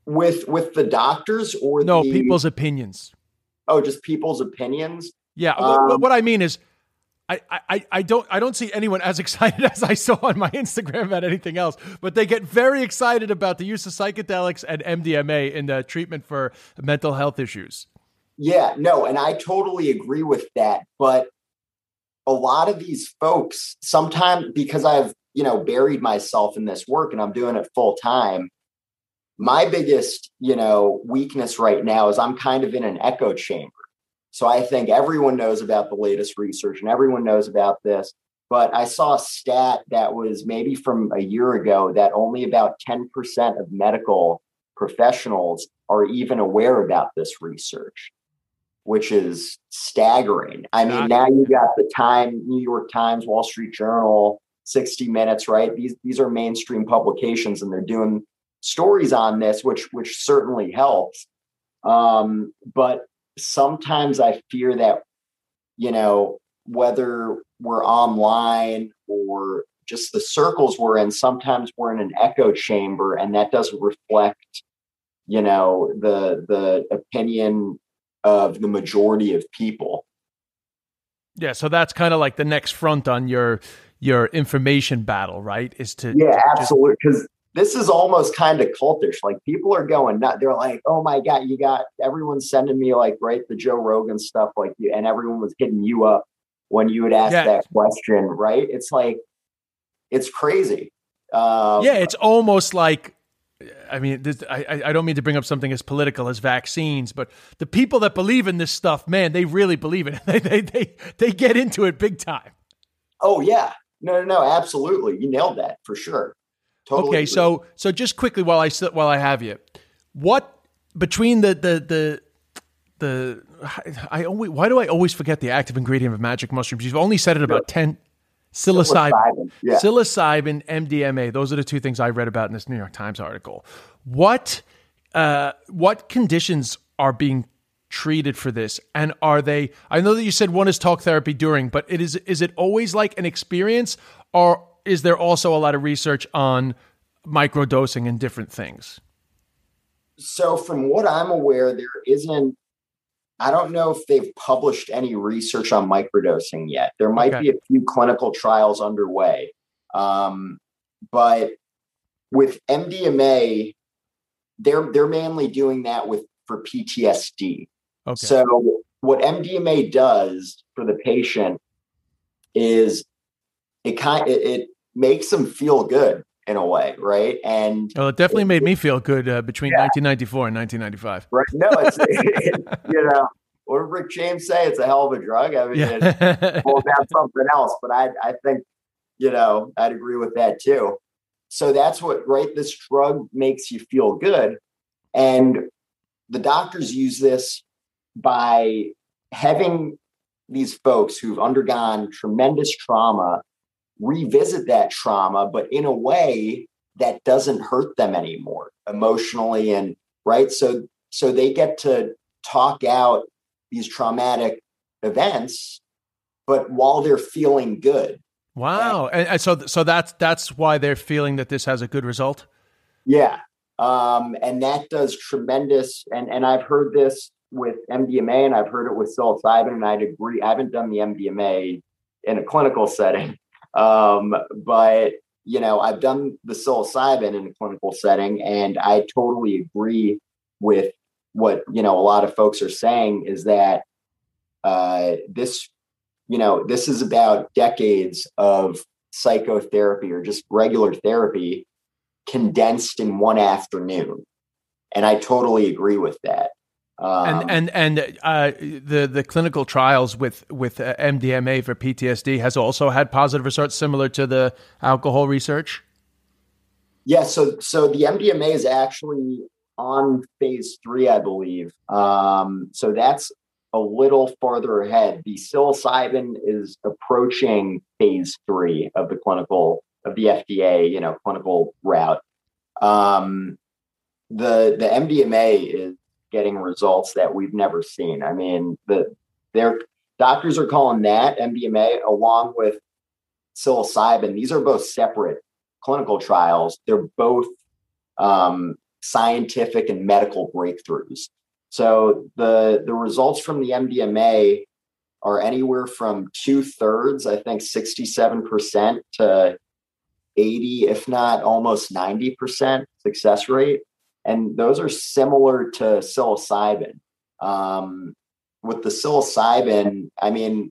With with the doctors or No, the, people's opinions. Oh, just people's opinions. Yeah. Um, what, what I mean is, I, I, I don't I don't see anyone as excited as I saw on my Instagram about anything else, but they get very excited about the use of psychedelics and M D M A in the treatment for mental health issues. Yeah, no, and I totally agree with that. But a lot of these folks, sometimes because I've, you know, buried myself in this work and I'm doing it full time, my biggest, you know, weakness right now is I'm kind of in an echo chamber. So I think everyone knows about the latest research and everyone knows about this. But I saw a stat that was maybe from a year ago that only about ten percent of medical professionals are even aware about this research, which is staggering. I mean, now you got the Time, New York Times, Wall Street Journal, sixty minutes, right? These these are mainstream publications and they're doing stories on this, which which certainly helps. Um, but sometimes I fear that, you know, whether we're online or just the circles we're in, sometimes we're in an echo chamber and that doesn't reflect, you know, the the opinion of the majority of people. Yeah, so that's kind of like the next front on your your information battle, right? Is to yeah, to absolutely. Because this is almost kind of cultish. Like people are going nuts. They're like, "Oh my god, you got everyone's sending me like right the Joe Rogan stuff, like you," and everyone was hitting you up when you would ask yeah. that question, right? It's like it's crazy. Um, yeah, it's almost like. I mean, this, I, I don't mean to bring up something as political as vaccines, but the people that believe in this stuff, man, they really believe in it. They, they, they, they get into it big time. Oh, yeah. No, no, no, absolutely. You nailed that for sure. Totally. Okay, agree. so so just quickly while I while I have you, what between the the the the I always why do I always forget the active ingredient of magic mushrooms? You've only said it about ten. Psilocybin, Psilocybin, yeah. psilocybin, M D M A. Those are the two things I read about in this New York Times article. What uh, what conditions are being treated for this, and are they? I know that you said one is talk therapy during, but it is is it always like an experience, or is there also a lot of research on microdosing and different things? So, from what I'm aware, there isn't. I don't know if they've published any research on microdosing yet. There might Okay. be a few clinical trials underway. Um, but with M D M A, they're they're mainly doing that with for P T S D. Okay. So what M D M A does for the patient is it kind it, it makes them feel good in a way, right? And Well, it definitely it- made me feel good uh, between Yeah. nineteen ninety-four and nineteen ninety-five. Right. No, it's, you know, what did Rick James say? It's a hell of a drug. I mean, it's Yeah. well, that's something else, but I, I think, you know, I'd agree with that too. So that's what, right? This drug makes you feel good. And the doctors use this by having these folks who've undergone tremendous trauma revisit that trauma, but in a way that doesn't hurt them anymore emotionally. And right. So, so they get to talk out these traumatic events, but while they're feeling good. Wow. And, and so so that's that's why they're feeling that this has a good result? Yeah. Um, and that does tremendous. And, and I've heard this with M D M A and I've heard it with psilocybin, and I'd agree. I haven't done the M D M A in a clinical setting. Um, but, you know, I've done the psilocybin in a clinical setting, and I totally agree with what, you know, a lot of folks are saying is that uh, this, you know, this is about decades of psychotherapy or just regular therapy condensed in one afternoon. And I totally agree with that. Um, And and and uh, the the clinical trials with with uh, M D M A for P T S D has also had positive results similar to the alcohol research. Yeah, so so the M D M A is actually on phase three, I believe. Um, so that's a little farther ahead. The psilocybin is approaching phase three of the clinical of the F D A, you know, clinical route. Um, the the M D M A is getting results that we've never seen. I mean, the their doctors are calling that M D M A along with psilocybin. These are both separate clinical trials. They're both um, scientific and medical breakthroughs. So the the results from the M D M A are anywhere from two thirds, I think sixty-seven percent to eighty, if not almost ninety percent success rate. And those are similar to psilocybin. Um, with the psilocybin, I mean,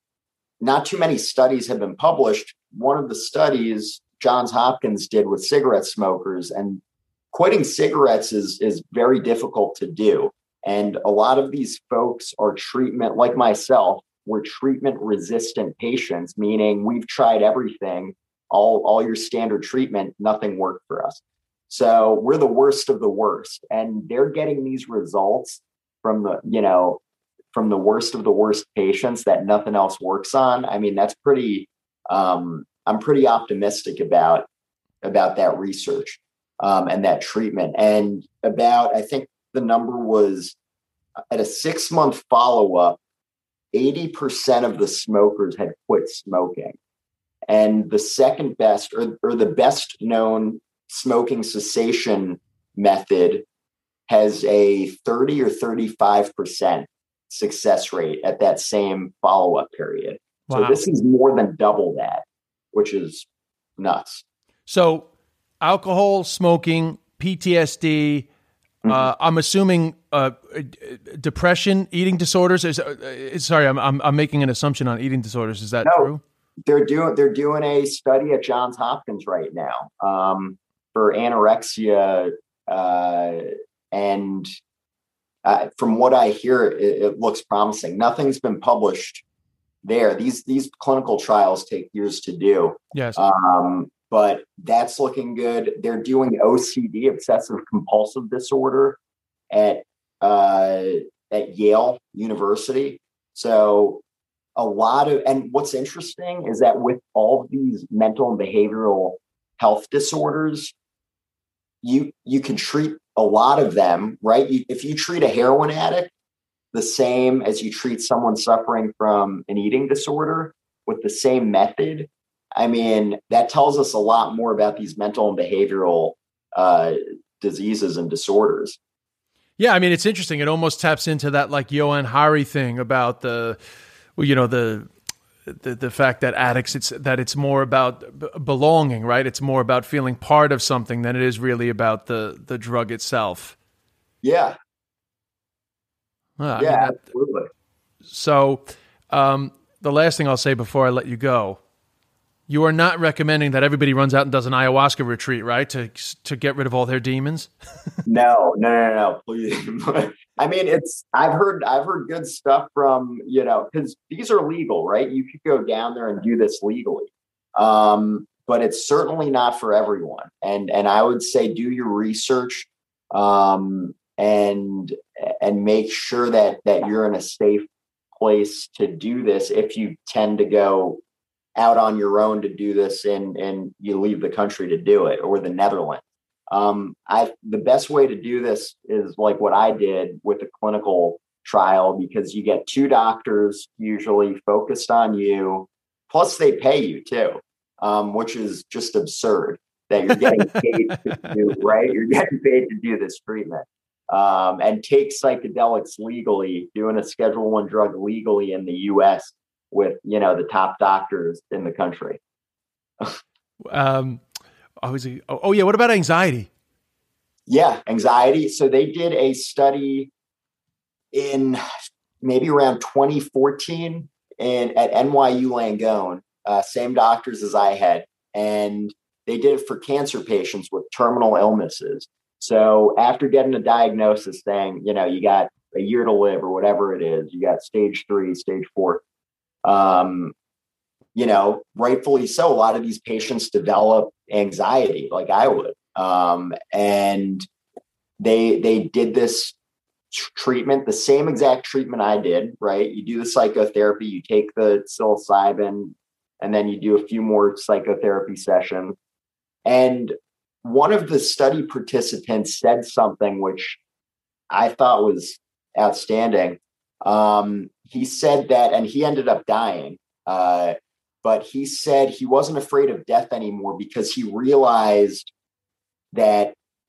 not too many studies have been published. One of the studies Johns Hopkins did with cigarette smokers, and quitting cigarettes is, is very difficult to do. And a lot of these folks are treatment, like myself, we're treatment resistant patients, meaning we've tried everything, all, all your standard treatment, nothing worked for us. So we're the worst of the worst. And they're getting these results from the, you know, from the worst of the worst patients that nothing else works on. I mean, that's pretty, um, I'm pretty optimistic about, about that research um, and that treatment. And about, I think the number was at a six month follow-up, eighty percent of the smokers had quit smoking. And the second best or, or the best known smoking cessation method has a thirty or thirty-five percent success rate at that same follow-up period. Wow. So this is more than double that, which is nuts. So alcohol, smoking, P T S D, mm-hmm. uh, I'm assuming uh, depression, eating disorders. Is, uh, sorry, I'm, I'm I'm making an assumption on eating disorders. Is that no, true? They're doing they're doing a study at Johns Hopkins right now um, for anorexia, uh, and uh, from what I hear, it, it looks promising. Nothing's been published there. These these clinical trials take years to do. Yes. Um, but that's looking good. They're doing O C D, obsessive compulsive disorder, at uh, at Yale University. So a lot of, and what's interesting is that with all of these mental and behavioral health disorders, you you can treat a lot of them, right? You, if you treat a heroin addict the same as you treat someone suffering from an eating disorder with the same method, I mean, that tells us a lot more about these mental and behavioral uh, diseases and disorders. Yeah, I mean, it's interesting. It almost taps into that like Johann Hari thing about the, well, you know, the, the the fact that addicts, it's that it's more about b- belonging, right? It's more about feeling part of something than it is really about the the drug itself. Yeah. Well, yeah, I mean, that, absolutely. So um, the last thing I'll say before I let you go, you are not recommending that everybody runs out and does an ayahuasca retreat, right? To to get rid of all their demons? no, no, no, no, please. I mean, it's, I've heard, I've heard good stuff from, you know, because these are legal, right? You could go down there and do this legally. Um, but it's certainly not for everyone. And, and I would say, do your research, um, and, and make sure that, that you're in a safe place to do this. If you tend to go out on your own to do this and, and you leave the country to do it, or the Netherlands. Um, I, the best way to do this is like what I did with a clinical trial, because you get two doctors usually focused on you, plus they pay you too, um, which is just absurd that you're getting paid to do, right? You're getting paid to do this treatment, um, and take psychedelics legally, doing a Schedule One drug legally in the U S with, you know, the top doctors in the country. um, I was, oh, oh yeah. What about anxiety? Yeah, anxiety. So they did a study in maybe around twenty fourteen in at N Y U Langone, uh, same doctors as I had, and they did it for cancer patients with terminal illnesses. So after getting a diagnosis saying, you know, you got a year to live or whatever it is, you got stage three, stage four, um, you know, rightfully so, a lot of these patients develop anxiety like I would. Um, and they, they did this tr- treatment, the same exact treatment I did, right? You do the psychotherapy, you take the psilocybin, and then you do a few more psychotherapy sessions. And one of the study participants said something which I thought was outstanding. Um, he said that, and he ended up dying, uh, but he said he wasn't afraid of death anymore because he realized that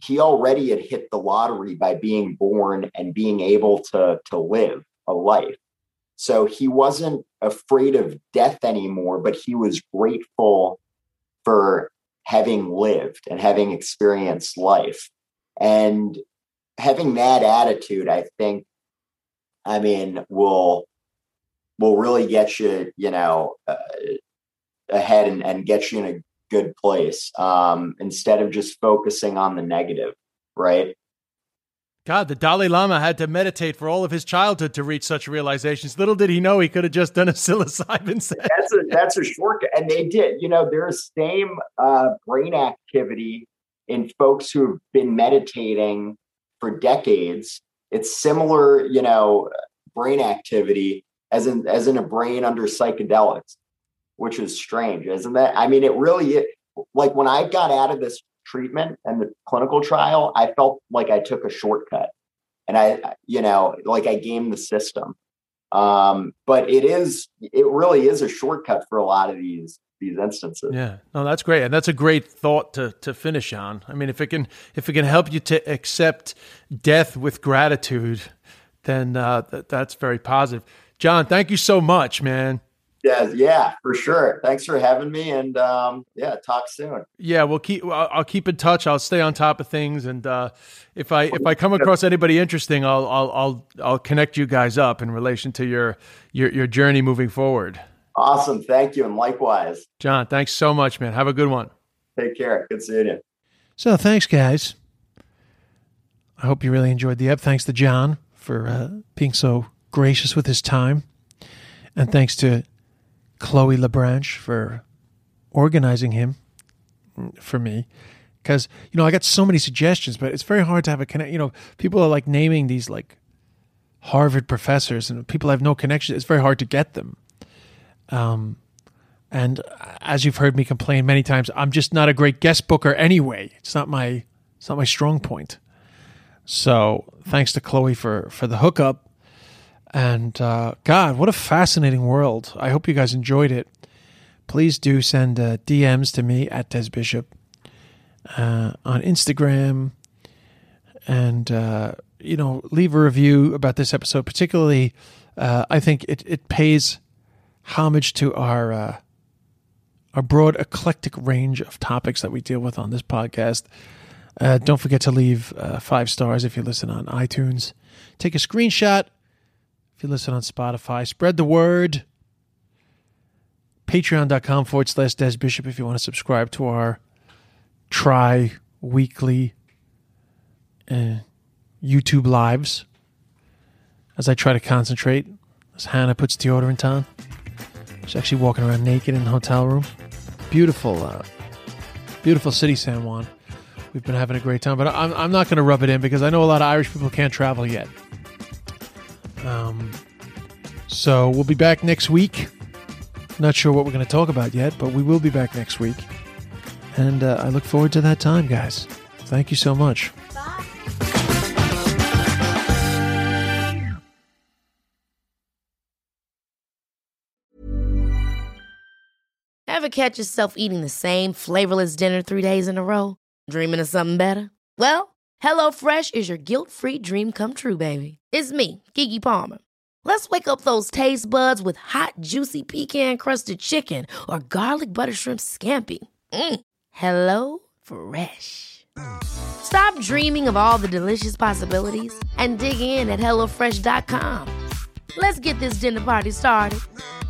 he already had hit the lottery by being born and being able to, to live a life. So he wasn't afraid of death anymore, but he was grateful for having lived and having experienced life. And having that attitude, I think, I mean, will will really get you, you know, uh, ahead and, and get you in a good place, um, instead of just focusing on the negative, right? God, the Dalai Lama had to meditate for all of his childhood to reach such realizations. Little did he know he could have just done a psilocybin set. That's a that's a shortcut, and they did. You know, there's same uh, brain activity in folks who have been meditating for decades. It's similar, you know, brain activity as in as in a brain under psychedelics, which is strange, isn't that? I mean, it really is. Like when I got out of this treatment and the clinical trial, I felt like I took a shortcut, and I, you know, like I gamed the system. Um, but it is, it really is a shortcut for a lot of these these instances. Yeah, no, that's great, and that's a great thought to to finish on. I mean, if it can if it can help you to accept death with gratitude, then uh, th- that's very positive. John, thank you so much, man. Yeah, yeah, for sure. Thanks for having me, and um, yeah, talk soon. Yeah, we'll keep. I'll, I'll keep in touch. I'll stay on top of things, and uh, if I if I come across anybody interesting, I'll I'll I'll I'll connect you guys up in relation to your your your journey moving forward. Awesome, thank you, and likewise. John, thanks so much, man. Have a good one. Take care. Good seeing you. So thanks, guys. I hope you really enjoyed the ep. Thanks to John for uh, being so gracious with his time, and thanks to Chloe LeBranche for organizing him for me, because, you know, I got so many suggestions, but it's very hard to have a connect. You know, people are like naming these like Harvard professors and people have no connection. It's very hard to get them. Um, and as you've heard me complain many times, I'm just not a great guest booker anyway. It's not my, it's not my strong point. So thanks to Chloe for, for the hookup. And uh, God, what a fascinating world. I hope you guys enjoyed it. Please do send uh, D Ms to me at Des Bishop uh, on Instagram. And, uh, you know, leave a review about this episode. Particularly, uh, I think it, it pays homage to our, uh, our broad, eclectic range of topics that we deal with on this podcast. Uh, don't forget to leave uh, five stars if you listen on iTunes. Take a screenshot if you listen on Spotify. Spread the word. Patreon.com forward slash Des Bishop if you want to subscribe to our tri-weekly uh, YouTube lives as I try to concentrate, as Hannah puts deodorant on. She's actually walking around naked in the hotel room. Beautiful, uh, beautiful city, San Juan. We've been having a great time, but I'm, I'm not going to rub it in because I know a lot of Irish people can't travel yet. Um, so we'll be back next week. Not sure what we're going to talk about yet, but we will be back next week. And uh, I look forward to that time, guys. Thank you so much. Bye. Ever catch yourself eating the same flavorless dinner three days in a row? Dreaming of something better? Well, HelloFresh is your guilt-free dream come true, baby. It's me, Keke Palmer. Let's wake up those taste buds with hot, juicy pecan-crusted chicken or garlic butter shrimp scampi. Mm. Hello Fresh. Stop dreaming of all the delicious possibilities and dig in at HelloFresh dot com. Let's get this dinner party started.